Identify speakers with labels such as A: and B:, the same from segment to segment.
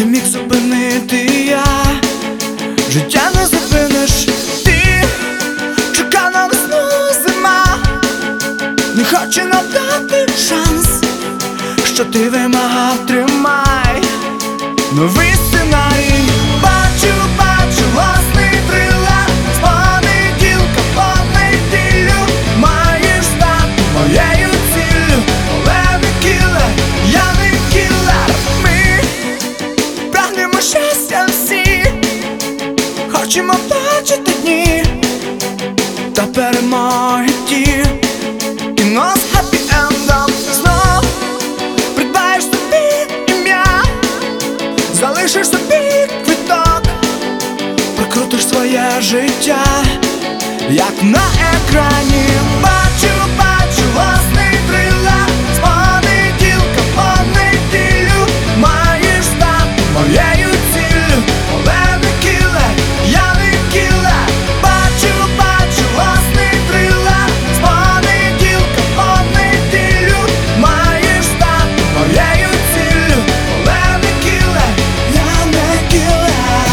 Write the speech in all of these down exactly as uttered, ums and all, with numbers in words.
A: міг зупинити я. Життя не зупиниш ти, чека на весну зима. Не хочу надати шанс, що ти вимагав, тримай новий сценарій. Бачу, бачу власний трилер, з понеділка по неділю маєш стати моєю ціллю. Але не кілер, я не кілер. Ми прагнемо щастя всі, хочемо бачити дні та перемоги ті. Кіно з хеппі-ендом, знов придбаєш собі ім'я, залишиш собі квиток, прокрутиш своє життя, як на екрані. Бачу, бачу власний трилер, з понеділка по неділю маєш стати моєю ціллю. Але не кілер, я не кілер. Бачу, бачу власний трилер, з понеділка по неділю маєш стати моєю ціллю. Але не кілер, я не кілер.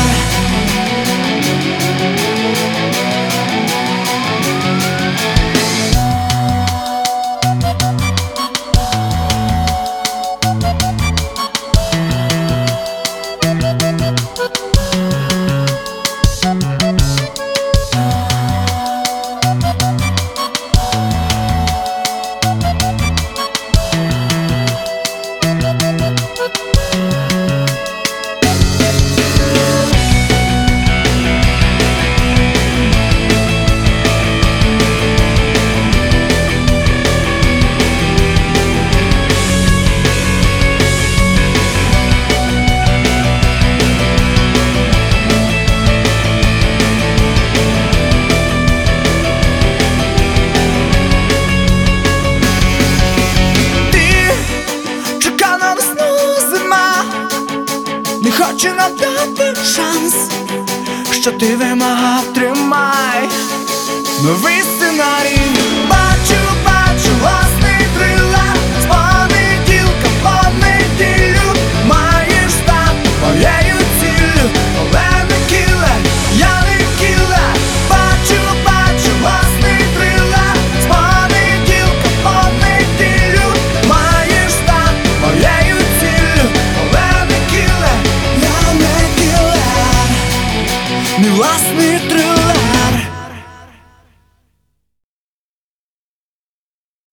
A: Не хочу надати шанс, що ти вимагав, тримай новий сценарій. Бачу, бачу власний трилер, з понеділка по неділю маєш стати моєю ціллю. Але не кілер, я не кілер. Бачу, бачу власний трилер, з понеділка по неділю маєш стати моєю ціллю. Але не кілер, я не кілер. Мій власний трилер.